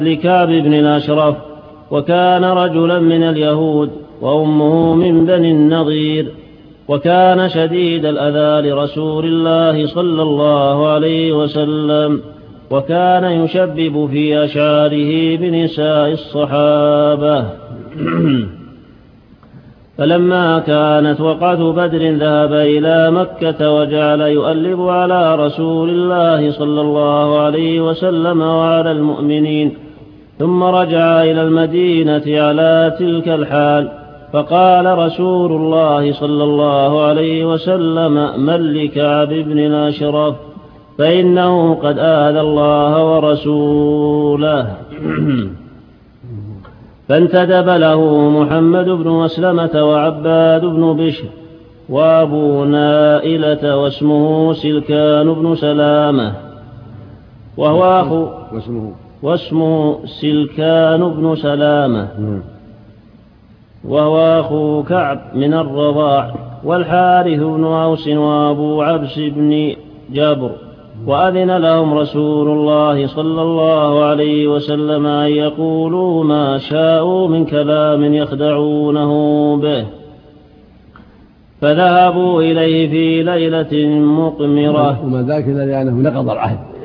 لكعب بن الأشرف، وكان رجلا من اليهود، وأمه من بني النضير، وكان شديد الأذى لرسول الله صلى الله عليه وسلم، وكان يشبب في أشعاره بنساء الصحابة. فلما كانت وقعة بدر ذهب إلى مكة وجعل يؤلب على رسول الله صلى الله عليه وسلم وعلى المؤمنين، ثم رجع إلى المدينة على تلك الحال، فقال رسول الله صلى الله عليه وسلم: من لكعب بن الأشرف، فإنه قد آذى الله ورسوله. فانتدب له محمد بن مسلمة وعباد بن بشر وأبو نائلة، واسمه سلكان بن سلامة، واسمه سلكان بن سلامة، وهو أخو كعب من الرضاع، والحارث بن أوس وأبو عبس بن جابر. وأذن لهم رسول الله صلى الله عليه وسلم أن يقولوا ما شاءوا من كلام يخدعونه به، فذهبوا إليه في ليلة مقمرة. وما ذاك إلا لأنه نقض العهد